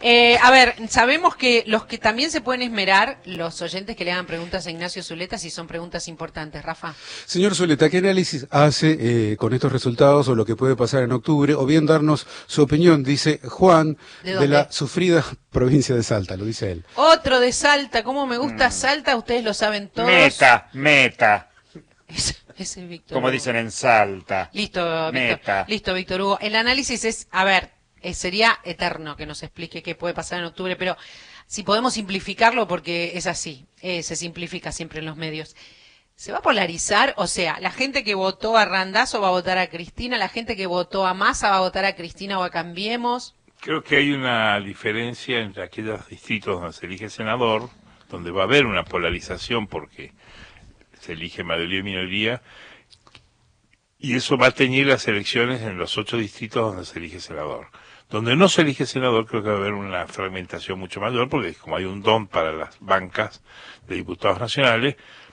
A ver, sabemos que los que también se pueden esmerar, los oyentes que le hagan preguntas a Ignacio Zuleta, si son preguntas importantes. Rafa. Señor Zuleta, ¿qué análisis hace con estos resultados o lo que puede pasar en octubre? O bien darnos su opinión, dice Juan, de la sufrida provincia de Salta, lo dice él. Otro de Salta, ¿cómo me gusta Salta? Ustedes lo saben todos. Meta. Ese es Víctor Como Hugo. Dicen en Salta. Listo, Víctor Hugo. El análisis es, a ver, sería eterno que nos explique qué puede pasar en octubre, pero si podemos simplificarlo, porque es así, se simplifica siempre en los medios. ¿Se va a polarizar? O sea, la gente que votó a Randazzo va a votar a Cristina, la gente que votó a Massa va a votar a Cristina o a Cambiemos. Creo que hay una diferencia entre aquellos distritos donde se elige senador, donde va a haber una polarización porque se elige mayoría y minoría, y eso va a teñir las elecciones en los 8 distritos donde se elige senador. Donde no se elige senador, creo que va a haber una fragmentación mucho mayor, porque como hay un don para las bancas de diputados nacionales,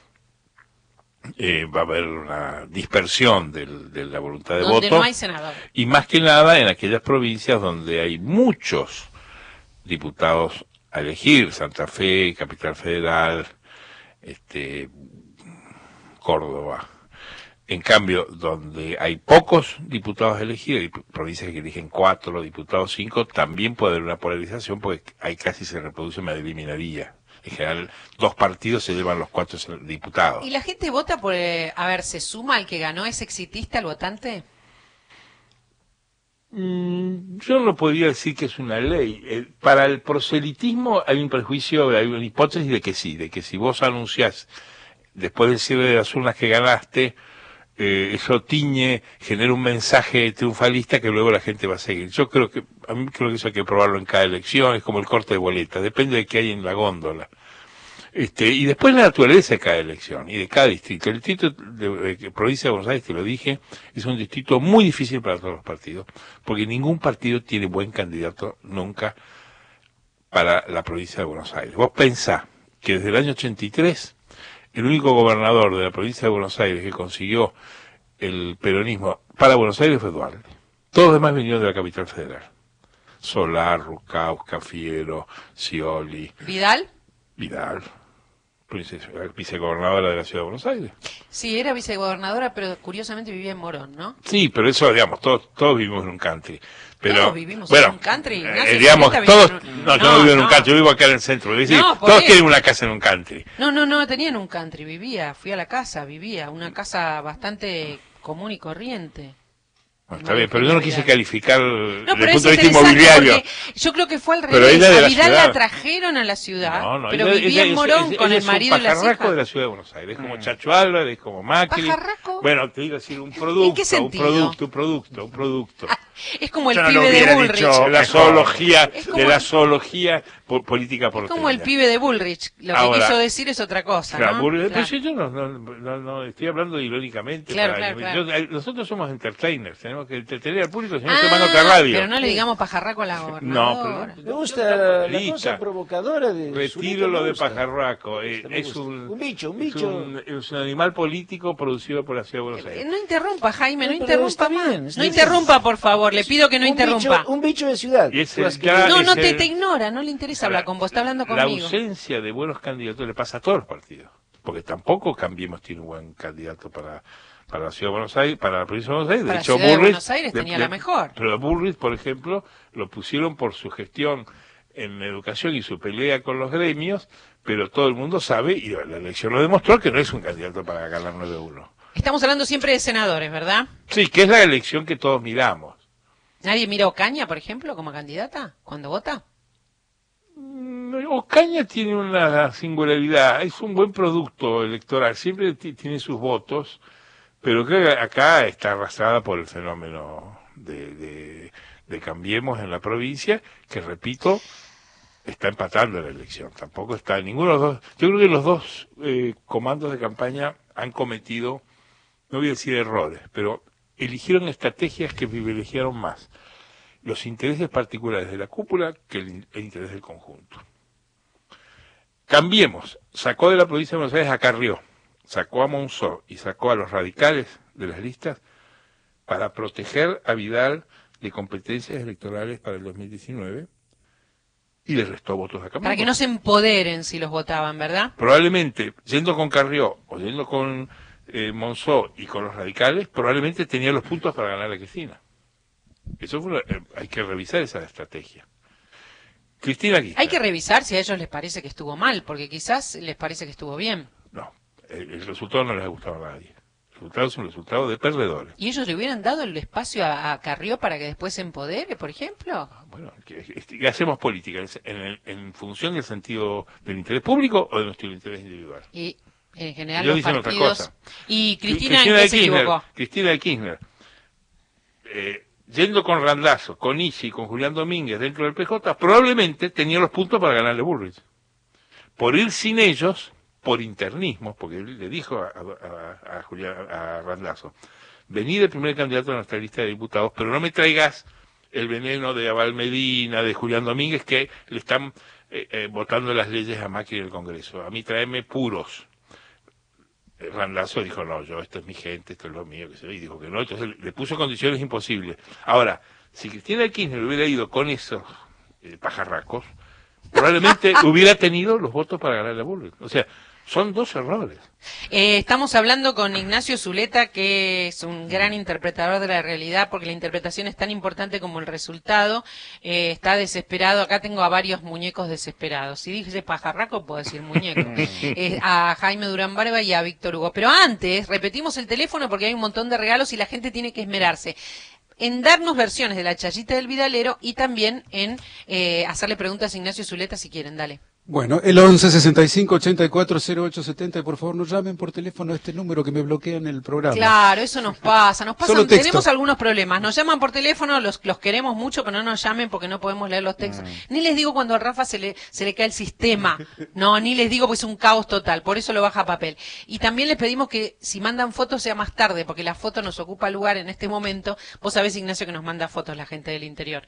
va a haber una dispersión de la voluntad de voto. No hay senador. Y más que nada en aquellas provincias donde hay muchos diputados a elegir, Santa Fe, Capital Federal, Córdoba. En cambio, donde hay pocos diputados a elegir, hay provincias que eligen 4, diputados 5, también puede haber una polarización porque ahí casi se reproduce una eliminaría. En general, 2 partidos se llevan los 4 diputados. ¿Y la gente vota por, a ver, se suma al que ganó? ¿Es exitista el votante? Yo no podría decir que es una ley. Para el proselitismo hay un prejuicio, hay una hipótesis de que si vos anunciás después del cierre de las urnas que ganaste, eso genera un mensaje triunfalista que luego la gente va a seguir. A mí creo que eso hay que probarlo en cada elección, es como el corte de boleta, depende de qué hay en la góndola. Y después la naturaleza de cada elección y de cada distrito. El distrito de provincia de Buenos Aires, te lo dije, es un distrito muy difícil para todos los partidos, porque ningún partido tiene buen candidato nunca para la provincia de Buenos Aires. Vos pensá que desde el año 83, el único gobernador de la provincia de Buenos Aires que consiguió el peronismo para Buenos Aires fue Dualde. Todos los demás vinieron de la capital federal. Solar, Rucaus, Cafiero, Scioli. ¿Vidal? Vicegobernadora de la ciudad de Buenos Aires. Sí, era vicegobernadora, pero curiosamente vivía en Morón, ¿no? Sí, pero eso, digamos, todos vivimos en un country. Pero, todos vivimos en un country. Digamos, todos, yo no vivo en un country, yo vivo acá en el centro. Es decir, todos tienen una casa en un country. No, tenía en un country, fui a la casa, una casa bastante común y corriente. Está bien, pero yo no quise calificar desde el punto de vista inmobiliario. Yo creo que fue al revés. A Vidal la trajeron a la ciudad, pero vivía en Morón con el marido y las hijas. Es un pajarraco de la ciudad de Buenos Aires, como Chacho Álvarez, como Macri. ¿Pajarraco? Bueno, te digo decir, un producto. ¿En qué un producto. Es como el pibe de Bullrich. De la zoología política porteña. Es como el pibe de Bullrich. Lo que quiso decir es otra cosa, ¿no? Pero yo no estoy hablando irónicamente. Claro. Nosotros somos entertainers, tenemos que entretener al público, si no se manda otra radio. Pero no le digamos pajarraco a la gobernadora. Me gusta la cosa provocadora de... Retiro lo de pajarraco. Es un bicho. Es un animal político producido por la ciudad de Buenos Aires. No interrumpa, Jaime, no interrumpa más. No interrumpa, por favor, le pido que no interrumpa. Un bicho de ciudad. No te ignora, no le interesa hablar con vos, está hablando conmigo. La ausencia de buenos candidatos le pasa a todos los partidos. Porque tampoco Cambiemos tiene un buen candidato para la ciudad de Buenos Aires, para la provincia de Buenos Aires. De hecho, Bullrich, Buenos Aires tenía la mejor. Pero Bullrich, por ejemplo, lo pusieron por su gestión en educación y su pelea con los gremios, pero todo el mundo sabe, y la elección lo demostró, que no es un candidato para ganar 9-1. Estamos hablando siempre de senadores, ¿verdad? Sí, que es la elección que todos miramos. ¿Nadie mira a Ocaña, por ejemplo, como candidata cuando vota? Ocaña tiene una singularidad, es un buen producto electoral, siempre tiene sus votos, pero creo que acá está arrastrada por el fenómeno de Cambiemos en la provincia, que repito, está empatando la elección, tampoco está ninguno de los dos. Yo creo que los dos comandos de campaña han cometido, no voy a decir errores, pero eligieron estrategias que privilegiaron más los intereses particulares de la cúpula que el interés del conjunto. Cambiemos, sacó de la provincia de Buenos Aires a Carrió, sacó a Monzó y sacó a los radicales de las listas para proteger a Vidal de competencias electorales para el 2019 y le restó votos a Cambiemos. Para que no se empoderen si los votaban, ¿verdad? Probablemente, yendo con Carrió o yendo con Monzó y con los radicales, probablemente tenía los puntos para ganar a Cristina. Eso fue, hay que revisar esa estrategia. Cristina Kirchner. Hay que revisar si a ellos les parece que estuvo mal, porque quizás les parece que estuvo bien. No, el resultado no les ha gustado a nadie. El resultado es un resultado de perdedores. ¿Y ellos le hubieran dado el espacio a Carrió para que después se empodere, por ejemplo? Bueno, que hacemos política en función del sentido del interés público o de nuestro interés individual. Y en general Ellos los dicen partidos... otra cosa. ¿Y Cristina en qué se equivocó? Cristina de Kirchner, yendo con Randazzo, con Isi y con Julián Domínguez dentro del PJ, probablemente tenía los puntos para ganarle a Bullrich. Por ir sin ellos, por internismo, porque él le dijo a Randazzo, vení de primer candidato a nuestra lista de diputados, pero no me traigas el veneno de Abal Medina, de Julián Domínguez, que le están votando las leyes a Macri en el Congreso. A mí tráeme puros. Randazzo dijo, no, esto es mi gente, esto es lo mío, que se ve, y dijo que no, entonces le puso condiciones imposibles. Ahora, si Cristina Kirchner hubiera ido con esos pajarracos, probablemente hubiera tenido los votos para ganar la Bullrich. O sea, son dos errores. Estamos hablando con Ignacio Zuleta, que es un gran interpretador de la realidad, porque la interpretación es tan importante como el resultado. Está desesperado. Acá tengo a varios muñecos desesperados. Si dije pajarraco, puedo decir muñeco. A Jaime Durán Barba y a Víctor Hugo. Pero antes, repetimos el teléfono porque hay un montón de regalos y la gente tiene que esmerarse en darnos versiones de la Chayita del Vidalero y también en hacerle preguntas a Ignacio Zuleta si quieren. Dale. Bueno, el 11 65 84 08 70, por favor no llamen por teléfono a este número que me bloquean el programa. Claro, eso nos pasa, Solo texto. Tenemos algunos problemas, nos llaman por teléfono, los queremos mucho, pero no nos llamen porque no podemos leer los textos. Ni les digo cuando a Rafa se le cae el sistema, no, ni les digo porque es un caos total, por eso lo baja a papel. Y también les pedimos que si mandan fotos sea más tarde, porque la foto nos ocupa lugar en este momento. Vos sabés, Ignacio, que nos manda fotos la gente del interior.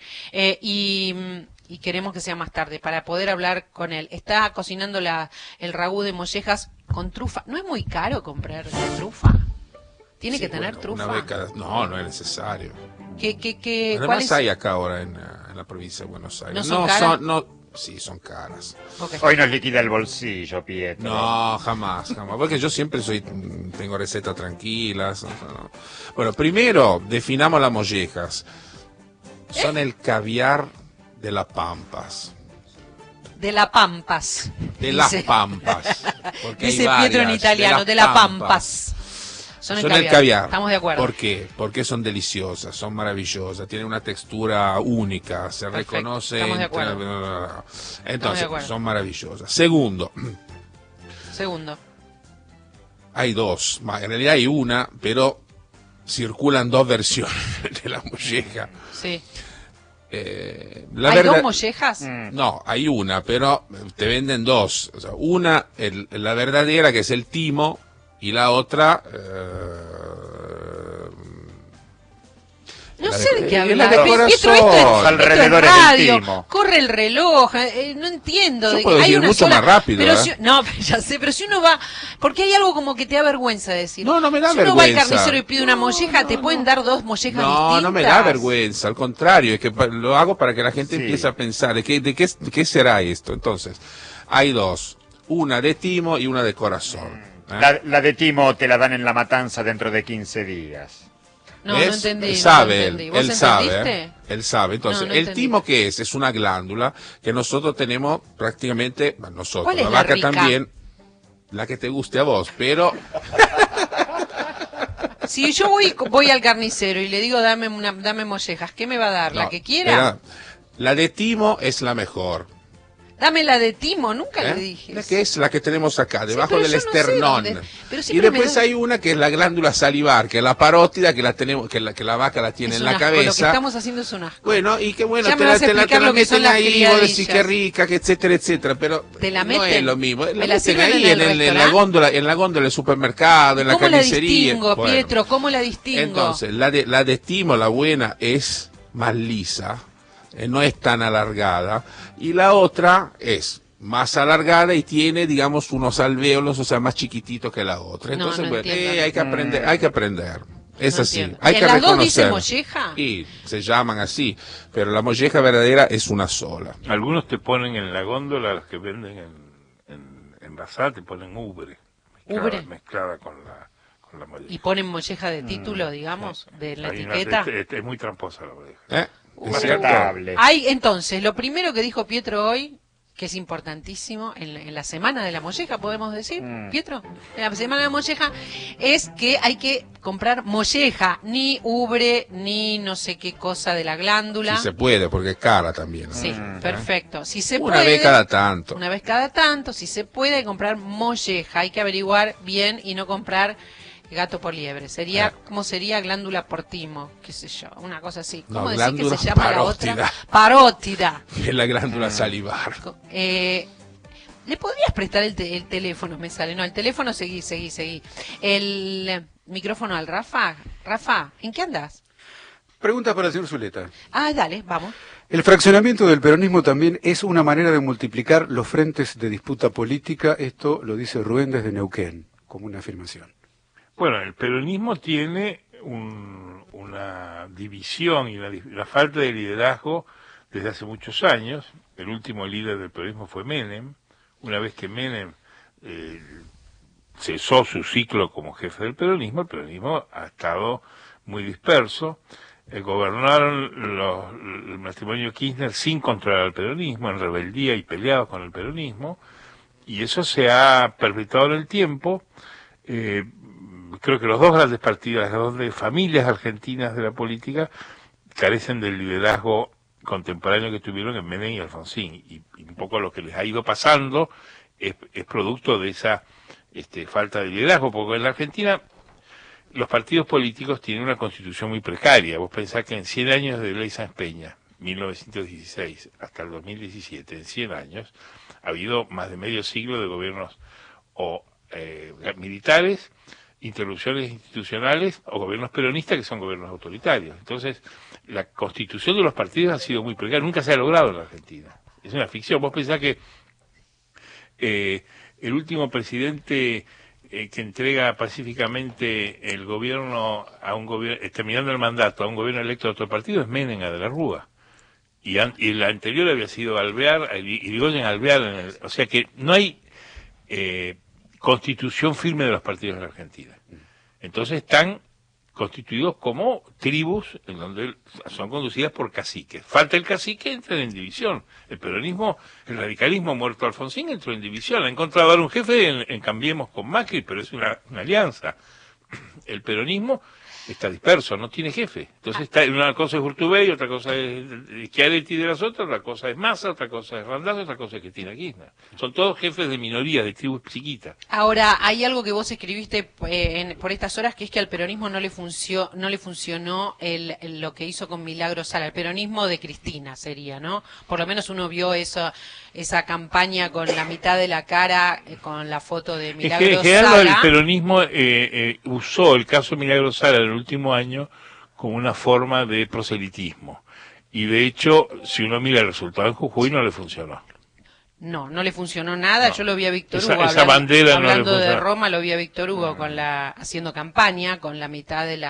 Y queremos que sea más tarde para poder hablar con él. Está cocinando el ragú de mollejas con trufa. ¿No es muy caro comprar trufa? Tiene que tener trufa. Una beca, no es necesario. Además hay acá ahora en la provincia de Buenos Aires. ¿No son caras? Sí, son caras. Okay. Hoy nos liquida el bolsillo, Pietro. No, jamás. Porque yo siempre tengo recetas tranquilas. No. Bueno, primero, definamos las mollejas. Son el caviar de las Pampas. De las Pampas. De las Pampas. Dice Pietro en italiano, de las Pampas. Son el caviar. Estamos de acuerdo. ¿Por qué? Porque son deliciosas, son maravillosas, tienen una textura única, se reconoce. Estamos de acuerdo. Entonces, son maravillosas. Segundo. Hay dos, en realidad hay una, pero circulan dos versiones de la molleja. Sí. ¿Hay dos mollejas? No, hay una, pero te venden dos. O sea, una, la verdadera, que es el timo, y la otra... no sé de qué hablas. Pietro, esto es alrededor radio, del timo. corre el reloj, no entiendo. Yo puedo decir mucho más rápido. Pero ya sé, pero si uno va... Porque hay algo como que te da vergüenza decir. No me da vergüenza. Si uno va al carnicero y pide una molleja, ¿te pueden dar dos mollejas distintas? No me da vergüenza, al contrario, es que lo hago para que la gente empiece a pensar, ¿de qué será esto? Entonces, hay dos, una de timo y una de corazón. La de timo te la dan en La Matanza dentro de 15 días. No entendí. Él sabe, ¿Vos entendiste? Él sabe. Entonces, el timo, ¿qué es? Es una glándula que nosotros tenemos prácticamente, nosotros, la vaca también, la que te guste a vos, pero... Si yo voy al carnicero y le digo dame mollejas, ¿qué me va a dar? ¿La que quiera? La de timo es la mejor. Dame la de timo, nunca le dije. La que es la que tenemos acá, debajo del esternón. Y después hay una que es la glándula salivar, que es la parótida, que la tenemos, que la vaca la tiene en la cabeza. Lo que estamos haciendo es un asco. Bueno, y que bueno, te la meten ahí, vos decís que rica, que etcétera, pero no es lo mismo. La meten ahí en la góndola del supermercado, en la carnicería. ¿Cómo la distingo, Pietro? ¿Cómo la distingo? Entonces, la de timo, la buena, es más lisa. No es tan alargada, y la otra es más alargada y tiene, digamos, unos alvéolos, o sea, más chiquititos que la otra. Entonces, hay que aprender. Es No así, entiendo. hay ¿En que las dos dice reconocer. molleja? Y se llaman así, pero la molleja verdadera es una sola. Algunos te ponen en la góndola, los que venden en Bazar, te ponen ubre, ¿Ubre? mezclada con la molleja. Y ponen molleja de título, digamos, de la Hay etiqueta. es muy tramposa la molleja. ¿Es cierto? Respetable. Hay, entonces, lo primero que dijo Pietro hoy, que es importantísimo, en la semana de la molleja, podemos decir, Pietro, en la semana de la molleja, es que hay que comprar molleja, ni ubre, ni no sé qué cosa de la glándula. Si se puede, porque es cara también. Sí, perfecto. Si se Una puede, vez cada tanto. una vez cada tanto, si se puede comprar molleja, hay que averiguar bien y no comprar gato por liebre. Sería, ¿cómo sería glándula por timo? Qué sé yo, una cosa así. No, ¿Cómo decir que glándula se llama parótida. la otra? Parótida. Es la glándula salivar. ¿Le podrías prestar el teléfono? Me sale. No, el teléfono, seguí. El micrófono al Rafa. Rafa, ¿en qué andas? Pregunta para el señor Zuleta. Ah, dale, vamos. El fraccionamiento del peronismo también es una manera de multiplicar los frentes de disputa política. Esto lo dice Rubén desde Neuquén, como una afirmación. Bueno, el peronismo tiene una división y una falta de liderazgo desde hace muchos años. El último líder del peronismo fue Menem. Una vez que Menem cesó su ciclo como jefe del peronismo, el peronismo ha estado muy disperso. Gobernaron el matrimonio Kirchner sin controlar al peronismo, en rebeldía y peleados con el peronismo, y eso se ha perpetuado en el tiempo. Creo que los dos grandes partidos, las dos familias argentinas de la política, carecen del liderazgo contemporáneo que tuvieron en Menem y Alfonsín, y un poco lo que les ha ido pasando es producto de esa falta de liderazgo, porque en la Argentina los partidos políticos tienen una constitución muy precaria. Vos pensás que en 100 años de Ley Sáenz Peña, 1916 hasta el 2017, en 100 años, ha habido más de medio siglo de gobiernos militares, interrupciones institucionales o gobiernos peronistas que son gobiernos autoritarios. Entonces, la constitución de los partidos ha sido muy precaria, nunca se ha logrado en la Argentina. Es una ficción. Vos pensás que el último presidente que entrega pacíficamente el gobierno a un gobierno, terminando el mandato a un gobierno electo de otro partido, es Menem de la Rúa. Y la anterior había sido Alvear, Irigoyen Alvear, o sea que no hay constitución firme de los partidos en la Argentina. Entonces están constituidos como tribus en donde son conducidas por caciques. Falta el cacique, entran en división. El peronismo, el radicalismo muerto Alfonsín entró en división. Ha encontrado dar un jefe en Cambiemos con Macri, pero es una alianza. El peronismo está disperso, no tiene jefe. Entonces una cosa es Urtubey, otra cosa es Schiaretti de las otras, otra cosa es Massa, otra cosa es Randazzo, otra cosa es Cristina Kirchner. Son todos jefes de minorías, de tribus chiquitas. Ahora, hay algo que vos escribiste por estas horas, que es que al peronismo no le funcionó lo que hizo con Milagro Sala. El peronismo de Cristina sería, ¿no? Por lo menos uno vio esa campaña con la mitad de la cara, con la foto de Milagro Es que Sala. el peronismo usó el caso de Milagro Sala en el último año como una forma de proselitismo. Y de hecho, si uno mira el resultado en Jujuy, no le funcionó. No le funcionó nada. Yo lo vi a Víctor Hugo esa bandera hablando no le de Roma, lo vi a Víctor Hugo haciendo campaña con la mitad de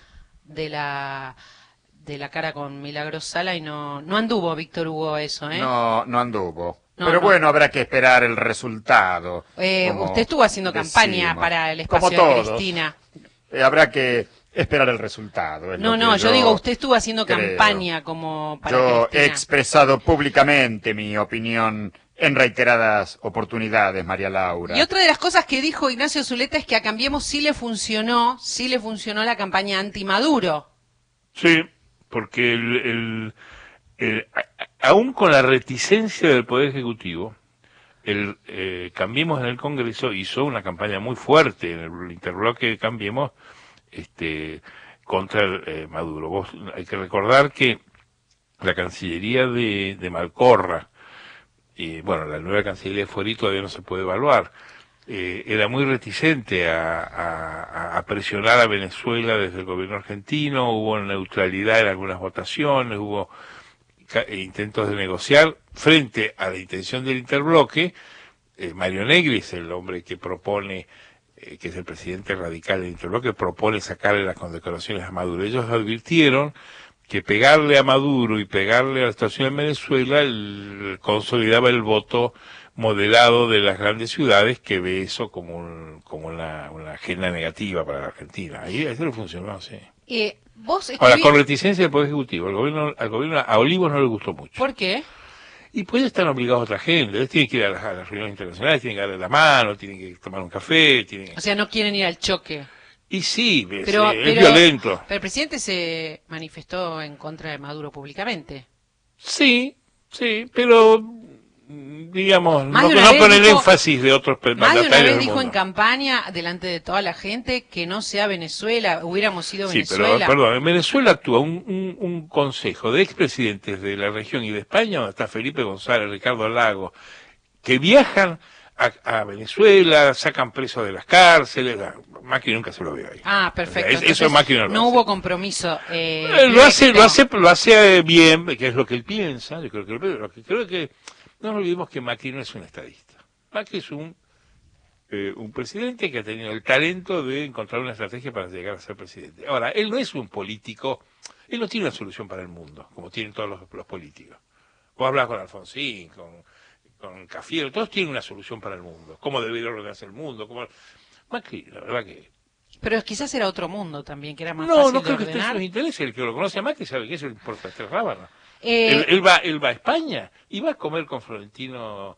la cara con Milagro Sala, y no anduvo Víctor Hugo eso, ¿eh? No anduvo. No, Pero no. bueno, habrá que esperar el resultado. como Usted estuvo haciendo campaña decimos. para el Como espacio de todos. Cristina. Habrá que esperar el resultado. es lo que Yo digo, usted estuvo haciendo creo. campaña como para Yo he Cristina. expresado públicamente mi opinión en reiteradas oportunidades, María Laura. Y otra de las cosas que dijo Ignacio Zuleta es que a Cambiemos sí le funcionó la campaña anti-Maduro. Sí, porque aún con la reticencia del Poder Ejecutivo, Cambiemos en el Congreso hizo una campaña muy fuerte en el interbloque de Cambiemos contra Maduro. Hay que recordar que la Cancillería de Malcorra, la nueva Cancillería de Fuori todavía no se puede evaluar, era muy reticente a presionar a Venezuela desde el gobierno argentino. Hubo neutralidad en algunas votaciones, hubo intentos de negociar frente a la intención del interbloque. Mario Negri es el hombre que propone que es el presidente radical del interbloque, propone sacarle las condecoraciones a Maduro. Ellos advirtieron que pegarle a Maduro y pegarle a la situación en Venezuela consolidaba el voto moderado de las grandes ciudades, que ve eso como una agenda negativa para la Argentina. Ahí eso le funcionó, sí. Ahora, con reticencia del Poder Ejecutivo, al gobierno, a Olivos no le gustó mucho. ¿Por qué? Y pues están obligados a otra gente, ellos tienen que ir a las reuniones internacionales, tienen que darle la mano, tienen que tomar un café, O sea, no quieren ir al choque. Y sí, es violento. Pero el presidente se manifestó en contra de Maduro públicamente. Sí, pero digamos, no con el énfasis de otros mandatarios. Más de una vez dijo en campaña, delante de toda la gente, que no sea Venezuela, hubiéramos sido Venezuela. Sí, pero perdón, en Venezuela actúa un consejo de expresidentes de la región y de España, donde está Felipe González, Ricardo Lagos, que viajan a Venezuela, sacan presos de las cárceles. Macri nunca se lo vio ahí. Ah, perfecto. O sea, eso Macri no hubo compromiso. Lo hace bien, que es lo que él piensa. Yo creo que no nos olvidemos que Macri no es un estadista. Macri es un presidente que ha tenido el talento de encontrar una estrategia para llegar a ser presidente. Ahora, él no es un político, él no tiene una solución para el mundo, como tienen todos los políticos. Vos hablas con Alfonsín, con Cafiero, todos tienen una solución para el mundo. ¿Cómo debería ordenarse el mundo? Macri, la verdad que... Pero quizás era otro mundo también, que era más fácil de ordenar. No creo que esté en sus intereses. El que lo conoce a Macri sabe que eso le importa tres rábanos. Él va a España y va a comer con Florentino,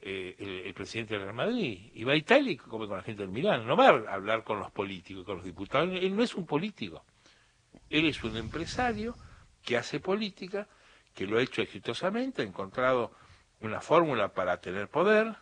el presidente del Real Madrid, y va a Italia y come con la gente del Milán. No va a hablar con los políticos, con los diputados. Él no es un político. Él es un empresario que hace política, que lo ha hecho exitosamente, ha encontrado una fórmula para tener poder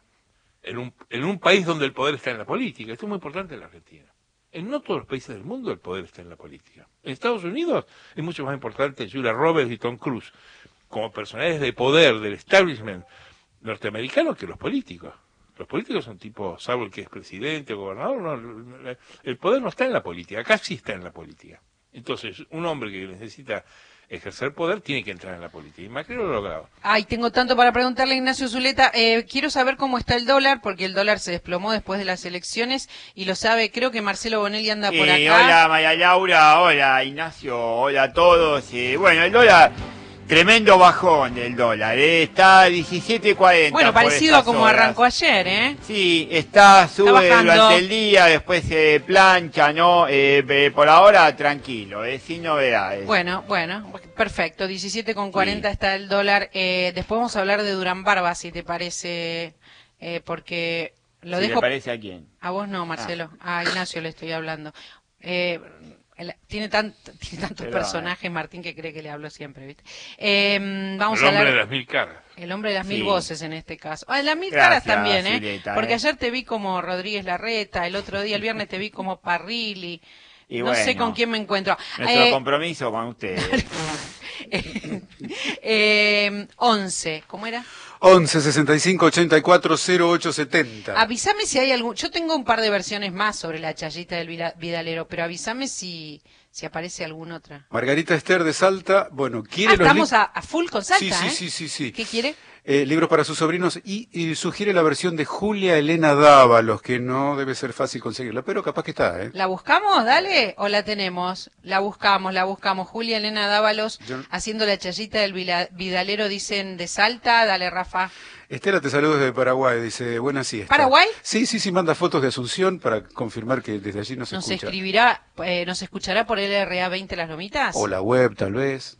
en un país donde el poder está en la política. Esto es muy importante en la Argentina. En no todos los países del mundo el poder está en la política. En Estados Unidos es mucho más importante Julia Roberts y Tom Cruise como personajes de poder del establishment norteamericano que los políticos. Los políticos son tipos, salvo el que es presidente o gobernador, el poder no está en la política, acá sí está en la política. Entonces, un hombre que necesita ejercer poder tiene que entrar en la política. Y Macri lo ha logrado. Ay, tengo tanto para preguntarle a Ignacio Zuleta. Quiero saber cómo está el dólar, porque el dólar se desplomó después de las elecciones y lo sabe, creo que Marcelo Bonelli anda por acá. Hola María Laura, hola Ignacio, hola a todos. Bueno, el dólar, tremendo bajón del dólar, está a 17.40. Bueno, parecido a como arrancó ayer, ¿eh? Sí, sube durante el día, después se plancha, ¿no? Por ahora tranquilo, sin novedades. Bueno, perfecto, 17.40 está el dólar. Después vamos a hablar de Durán Barba, si te parece, porque lo dejo... ¿Le parece a quién? A vos no, Marcelo, a Ignacio le estoy hablando. Tiene tantos personajes, Martín, que cree que le hablo siempre, ¿viste? Vamos el a hablar... hombre de las mil caras. El hombre de las mil voces en este caso. De las mil caras también, Zuleta, porque ayer te vi como Rodríguez Larreta, el otro día, el viernes te vi como Parrilli. Y no sé con quién me encuentro. Nuestro compromiso con ustedes. 11, ¿cómo era? 11 65 84 08 70. Avísame si hay algún... Yo tengo un par de versiones más sobre la chayita del Vidalero, pero avísame si aparece alguna otra. Margarita Esther de Salta, bueno, quiere los estamos a full con Salta, sí. ¿Qué quiere? Libros para sus sobrinos y sugiere la versión de Julia Elena Dávalos, que no debe ser fácil conseguirla, pero capaz que está, ¿eh? ¿La buscamos, dale? ¿O la tenemos? La buscamos. Julia Elena Dávalos haciendo la chayita del Vidalero, dicen, de Salta. Dale, Rafa. Estela te saludo desde Paraguay, dice, buena siesta. ¿Paraguay? Sí, manda fotos de Asunción para confirmar que desde allí nos escucha. ¿Nos escuchará por LRA 20 Las Lomitas? O la web, tal vez.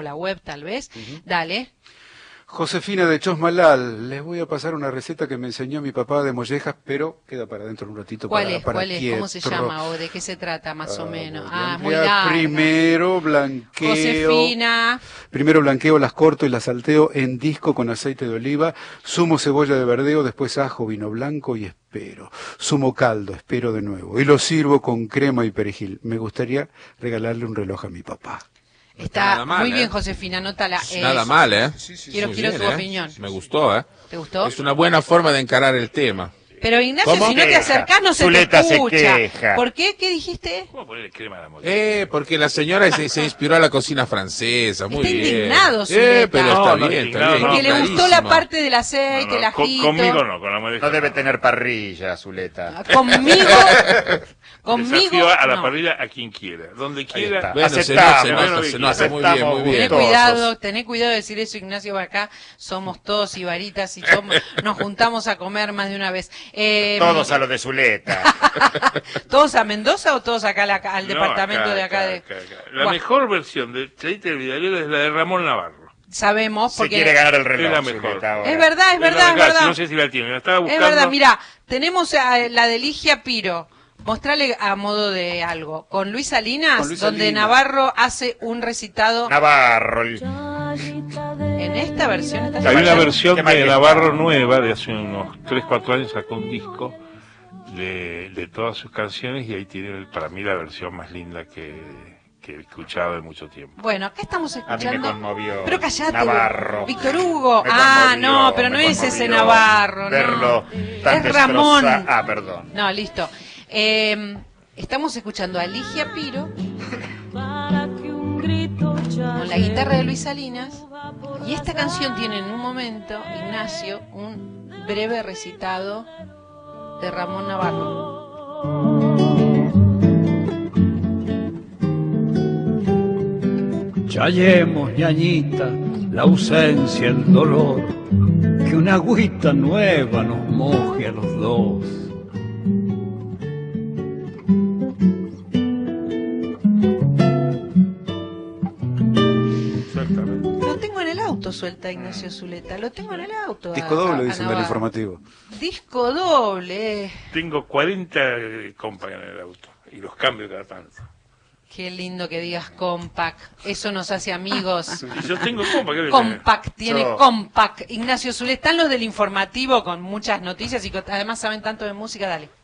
Dale. Josefina de Chosmalal, les voy a pasar una receta que me enseñó mi papá de mollejas, pero queda para dentro de un ratito. ¿Cuál es? ¿Cómo se llama o de qué se trata más o menos? Muy larga. Primero blanqueo. Josefina. Primero blanqueo, las corto y las salteo en disco con aceite de oliva, sumo cebolla de verdeo, después ajo, vino blanco y espero. Sumo caldo, espero de nuevo. Y lo sirvo con crema y perejil. Me gustaría regalarle un reloj a mi papá. Está muy bien, Josefina, anótala. Nada mal, ¿eh? Quiero tu opinión. Me gustó, ¿eh? ¿Te gustó? Es una buena forma de encarar el tema. Pero Ignacio, ¿Cómo? si no te acercás no se Zuleta te se escucha. queja. ¿Por qué? ¿Qué dijiste? ¿Cómo ponerle crema a la molleja? Porque la señora se inspiró a la cocina francesa, muy Está bien. indignado, Zuleta. Pero No, está no, bien, indignado, está bien. Que le gustó la clarísimo. parte del aceite, el ajito. Conmigo no, con la molleja. No debe tener parrilla, Zuleta. Conmigo, Desafío a la no. parrilla a quien quiera, donde Ahí quiera. está. Bueno, Aceptamos, se nota, muy bien, muy bien. Tené cuidado de decir eso, Ignacio, va acá somos todos ibaritas y nos juntamos a comer más de una vez. Todos a lo de Zuleta. ¿Todos a Mendoza o todos acá al No, departamento de acá? acá. La Buah, mejor versión de Charita del Vidalero es la de Ramón Navarro. sabemos Se porque quiere ganar el reloj, Es la mejor. Zuleta, ahora. es verdad, es verdad, es verdad, verdad. No sé si la tiene, la estaba Es buscando. verdad, mira, tenemos a la de Ligia Piro. Mostrale a modo de algo. Con Luis Salinas, Con Luis donde Salinas. Navarro hace un recitado Navarro. en esta versión. Hay una versión Qué de mal que Navarro está. nueva, de hace unos 3-4 años, sacó un disco de todas sus canciones y ahí tiene para mí la versión más linda que he escuchado en mucho tiempo. Bueno, acá estamos A mí escuchando. me conmovió. Pero callate, Navarro. Víctor Hugo. Me Ah, conmovió, no, pero no me es ese conmovió Navarro, verlo no. tan Es Ramón. destrozado. Ah, perdón. No, listo. Estamos escuchando a Ligia Piro con la guitarra de Luis Salinas y esta canción tiene en un momento, Ignacio, un breve recitado de Ramón Navarro. Chayemos, ñañita, la ausencia, el dolor, que una agüita nueva nos moje a los dos. Exactamente. Lo tengo en el auto, suelta Ignacio Zuleta, lo tengo en el auto. Disco a doble, dicen del Navarro. informativo. Disco doble. Tengo 40 compas en el auto y los cambio cada tanto. Qué lindo que digas compact. Eso nos hace amigos. Y yo tengo compas, ¿qué Compact, tiene Yo. compact. Ignacio Zuleta, están los del informativo con muchas noticias y además saben tanto de música, dale.